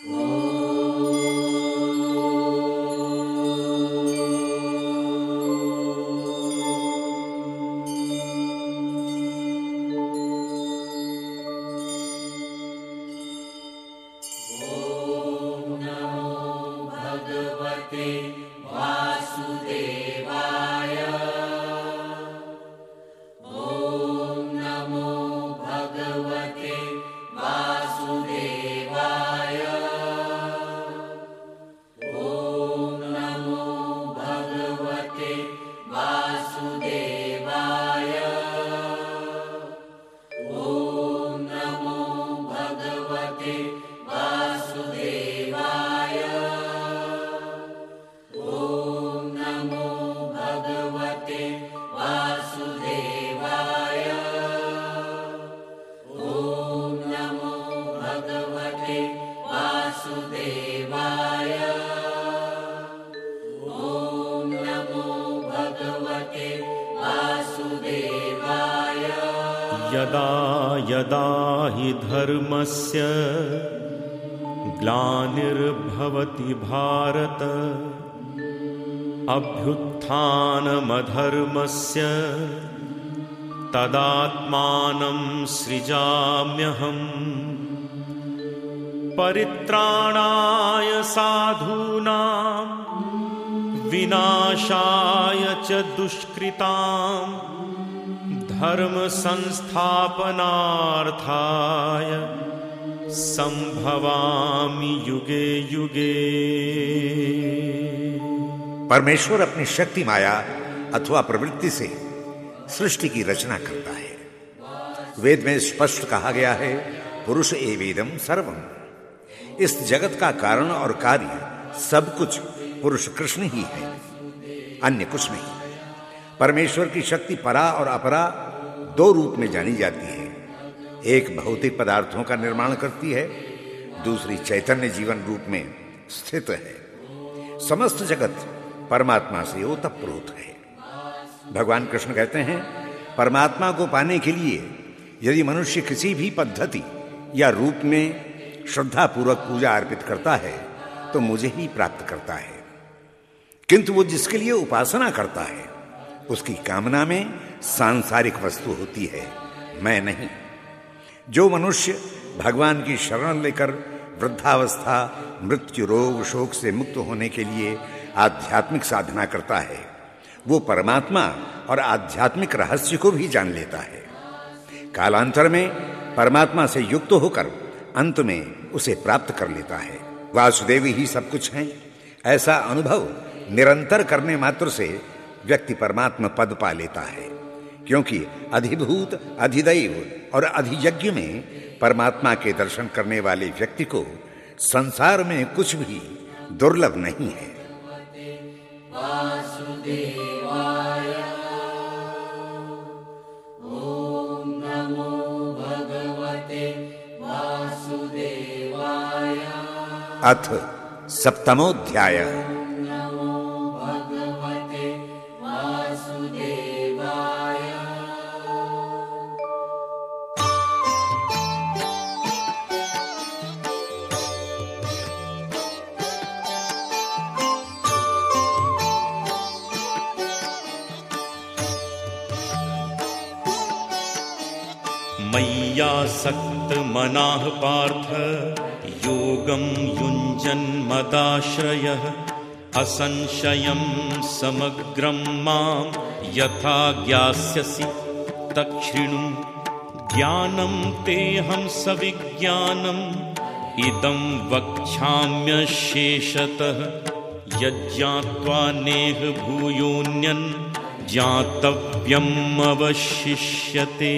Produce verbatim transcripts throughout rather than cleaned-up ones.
यदा यदा हि धर्मस्य ग्लानिर्भवति भारत अभ्युत्थानमधर्मस्य तदात्मानं सृजाम्यहम् परित्राणाय साधूनां विनाशाय च दुष्कृताम् धर्म संस्थापनार्थाय संभवामि युगे युगे। परमेश्वर अपनी शक्ति माया अथवा प्रवृत्ति से सृष्टि की रचना करता है। वेद में स्पष्ट कहा गया है, पुरुष एवेदम सर्वम। इस जगत का कारण और कार्य सब कुछ पुरुष कृष्ण ही है, अन्य कुछ नहीं। परमेश्वर की शक्ति परा और अपरा दो रूप में जानी जाती है। एक भौतिक पदार्थों का निर्माण करती है, दूसरी चैतन्य जीवन रूप में स्थित है। समस्त जगत परमात्मा से ओतप्रोत है। भगवान कृष्ण कहते हैं, परमात्मा को पाने के लिए यदि मनुष्य किसी भी पद्धति या रूप में श्रद्धा पूर्वक पूजा अर्पित करता है तो मुझे ही प्राप्त करता है, किंतु वो जिसके लिए उपासना करता है उसकी कामना में सांसारिक वस्तु होती है, मैं नहीं। जो मनुष्य भगवान की शरण लेकर वृद्धावस्था, मृत्यु, रोग, शोक से मुक्त होने के लिए आध्यात्मिक साधना करता है, वो परमात्मा और आध्यात्मिक रहस्य को भी जान लेता है। कालांतर में परमात्मा से युक्त होकर अंत में उसे प्राप्त कर लेता है। वासुदेव ही सब कुछ हैं, ऐसा अनुभव निरंतर करने मात्र से व्यक्ति परमात्मा पद पा लेता है, क्योंकि अधिभूत, अधिदैव और अधियज्ञ में परमात्मा के दर्शन करने वाले व्यक्ति को संसार में कुछ भी दुर्लभ नहीं है। ओम नमो भगवते वासुदेवाय। अथ सप्तमोऽध्याय। मय्यासक्त मनाः पार्थ योगं युञ्जन् मदाश्रयः असंशयं समग्रं मां यथा ज्ञास्यसि तच्छृणु। ज्ञानं तेऽहं सविज्ञानम् इदं वक्ष्याम्यशेषतः यज्ञात्वा नेह भूयोऽन्यन् ज्ञातव्यम् अवशिष्यते।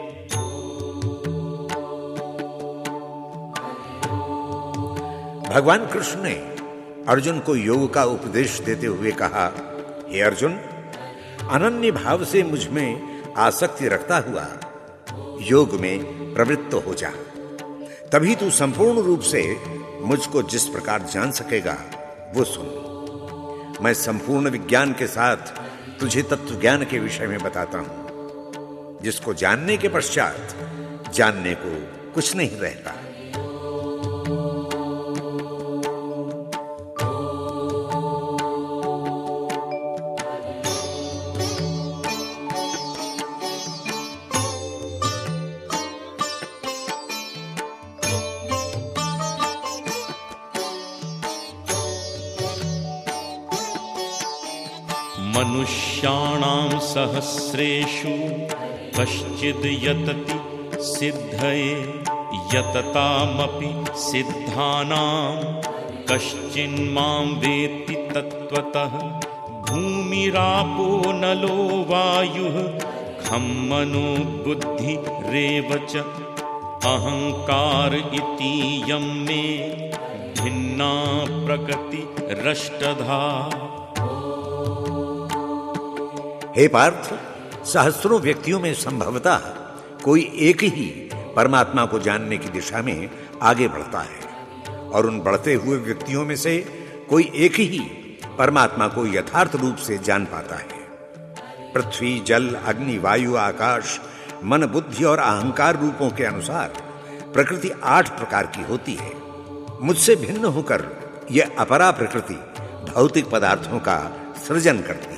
भगवान कृष्ण ने अर्जुन को योग का उपदेश देते हुए कहा, हे अर्जुन, अनन्य भाव से मुझ में आसक्ति रखता हुआ योग में प्रवृत्त हो जा, तभी तू संपूर्ण रूप से मुझको जिस प्रकार जान सकेगा वो सुन। मैं संपूर्ण विज्ञान के साथ तुझे तत्व ज्ञान के विषय में बताता हूं, जिसको जानने के पश्चात जानने को कुछ नहीं रहता। मनुष्याणां सहस्रेषु कश्चिद् यतति सिद्धये यततामपि सिद्धानां कश्चिन्मां वेत्ति तत्त्वतः। भूमिरापो नलो वायुः खं मनो बुद्धिरेव च अहंकार इतीयं मे भिन्ना प्रकृतिरष्टधा। हे पार्थ, सहस्रों व्यक्तियों में संभवतः कोई एक ही परमात्मा को जानने की दिशा में आगे बढ़ता है और उन बढ़ते हुए व्यक्तियों में से कोई एक ही परमात्मा को यथार्थ रूप से जान पाता है। पृथ्वी, जल, अग्नि, वायु, आकाश, मन, बुद्धि और अहंकार रूपों के अनुसार प्रकृति आठ प्रकार की होती है। मुझसे भिन्न होकर यह अपरा प्रकृति भौतिक पदार्थों का सृजन करती है।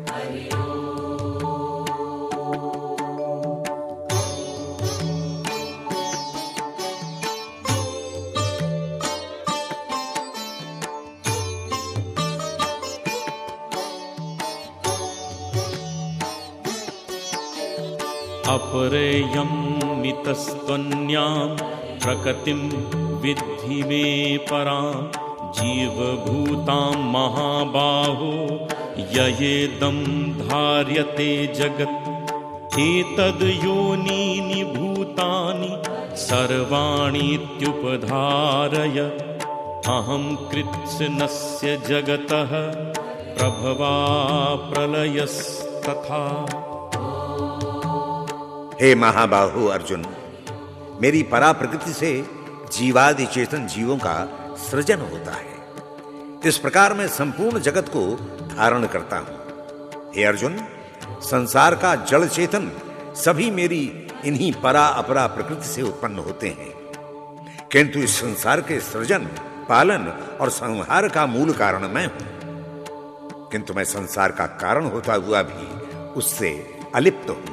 अपरेयं मितस्त्वन्यां प्रकृतिं विद्धि मे परां जीवभूतां महाबाहो ययेदं धार्यते जगत्। एतद् योनीनि भूतानि सर्वाणीत्युपधारय अहं कृत्स्नस्य जगतः प्रभवा प्रलयस्तथा। हे महाबाहु अर्जुन, मेरी परा प्रकृति से जीवादि चेतन जीवों का सृजन होता है। इस प्रकार मैं संपूर्ण जगत को धारण करता हूं। हे अर्जुन, संसार का जड़ चेतन सभी मेरी इन्हीं परा अपरा प्रकृति से उत्पन्न होते हैं, किंतु इस संसार के सृजन, पालन और संहार का मूल कारण मैं हूं। किंतु मैं संसार का कारण होता हुआ भी उससे अलिप्त हूं।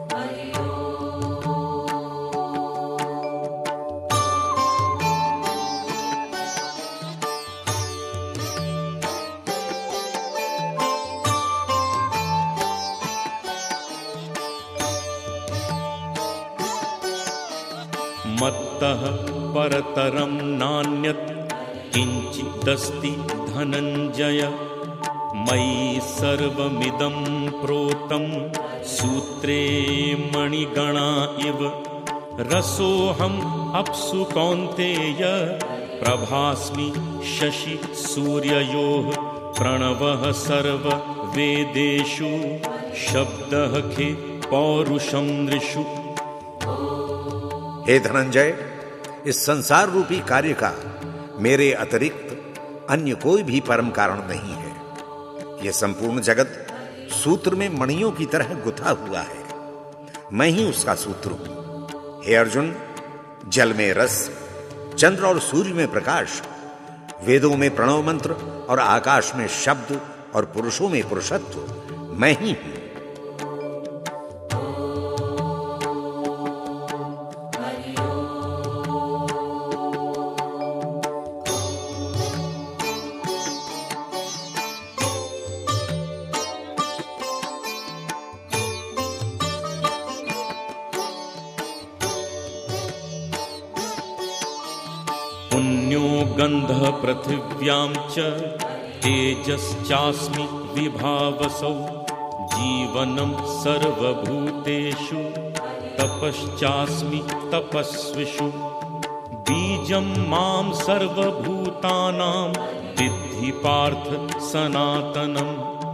मत्तः परतरं नान्यत् किंचिदस्ति धनंजय। मयि सर्वमिदं प्रोतं सूत्रे मणिगणा इव। रसोऽहम् अप्सु कौन्तेय प्रभास्मि शशि सूर्ययोः। प्रणवः सर्ववेदेषु शब्दः खे पौरुषं नृषु। हे धनंजय, इस संसार रूपी कार्य का मेरे अतिरिक्त अन्य कोई भी परम कारण नहीं है। यह संपूर्ण जगत सूत्र में मणियों की तरह गुथा हुआ है, मैं ही उसका सूत्र हूं। हे अर्जुन, जल में रस, चंद्र और सूर्य में प्रकाश, वेदों में प्रणव मंत्र और आकाश में शब्द और पुरुषों में पुरुषत्व मैं ही हूं। पुण्यो गंधः पृथिव्यां च तेजश्चास्मि विभावसौ। जीवनं सर्वभूतेषु तपश्चास्मि तपस्विषु। बीजं मां सर्वभूतानां विद्धि पार्थ सनातनं।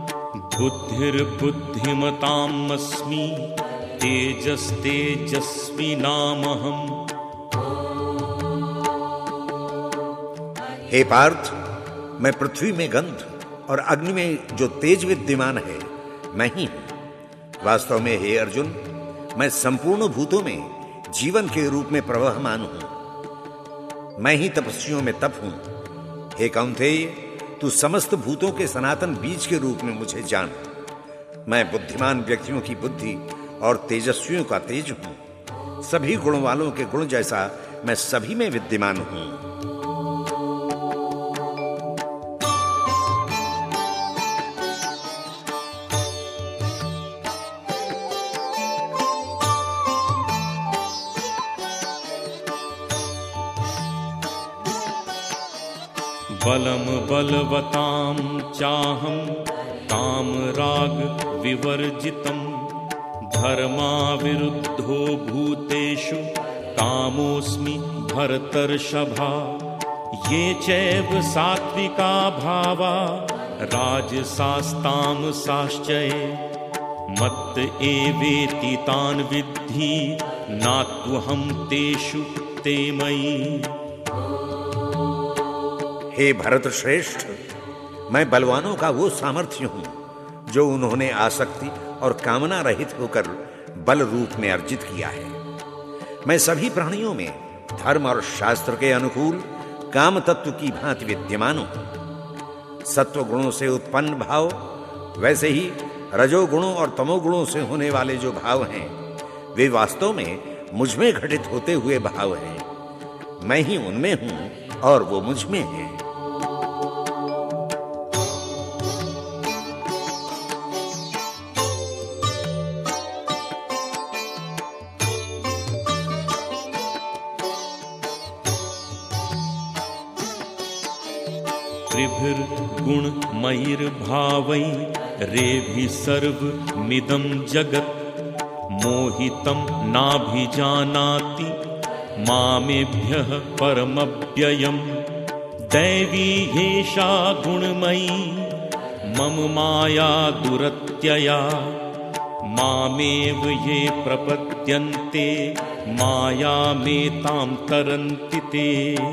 बुद्धिर्बुद्धिमतामस्मि तेजस्तेजस्विनामहम्। हे पार्थ, मैं पृथ्वी में गंध और अग्नि में जो तेज विद्यमान है मैं ही हूं। वास्तव में हे अर्जुन, मैं संपूर्ण भूतों में जीवन के रूप में प्रवहमान हूं। मैं ही तपस्वियों में तप हूं। हे कौन्तेय, तू समस्त भूतों के सनातन बीज के रूप में मुझे जान। मैं बुद्धिमान व्यक्तियों की बुद्धि और तेजस्वियों का तेज हूं। सभी गुणों वालों के गुण जैसा मैं सभी में विद्यमान हूं। बलम बलवतां चाहं कामराग विवर्जितं धर्माविरुद्धो भूतेषु कामोऽस्मि भरतर्षभा। ये चैव सात्विका भावा राजसास्तामसाश्चये मत्त एवेति तान् विद्धि नात्वहं तेषु ते मयि। हे भरत श्रेष्ठ, मैं बलवानों का वो सामर्थ्य हूं जो उन्होंने आसक्ति और कामना रहित होकर बल रूप में अर्जित किया है। मैं सभी प्राणियों में धर्म और शास्त्र के अनुकूल काम तत्व की भांति विद्यमान हूं। सत्व गुणों से उत्पन्न भाव, वैसे ही रजोगुणों और तमोगुणों से होने वाले जो भाव हैं, वे वास्तव में मुझ में घटित होते हुए भाव हैं। मैं ही उनमें हूं और वो मुझ में है। त्रिभिर्गुणमयिर्भावै रेभि सर्वमिदं जगत् मोहितं नाभिजानाति मामेभ्यः परमव्ययम्। दैवी हेषा गुणमयी मम माया दुरत्यया मामेव ये प्रपद्यन्ते मायामेतां तरन्ति ते।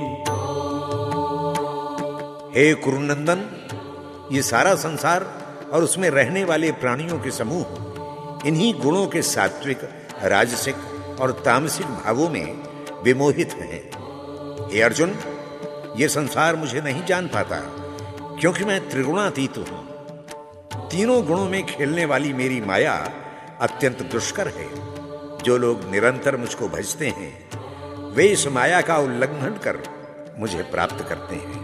हे कुरुनंदन, ये सारा संसार और उसमें रहने वाले प्राणियों के समूह इन्हीं गुणों के सात्विक, राजसिक और तामसिक भावों में विमोहित हैं। हे अर्जुन, ये संसार मुझे नहीं जान पाता क्योंकि मैं त्रिगुणातीत हूं। तीनों गुणों में खेलने वाली मेरी माया अत्यंत दुष्कर है। जो लोग निरंतर मुझको भजते हैं वे इस माया का उल्लंघन कर मुझे प्राप्त करते हैं।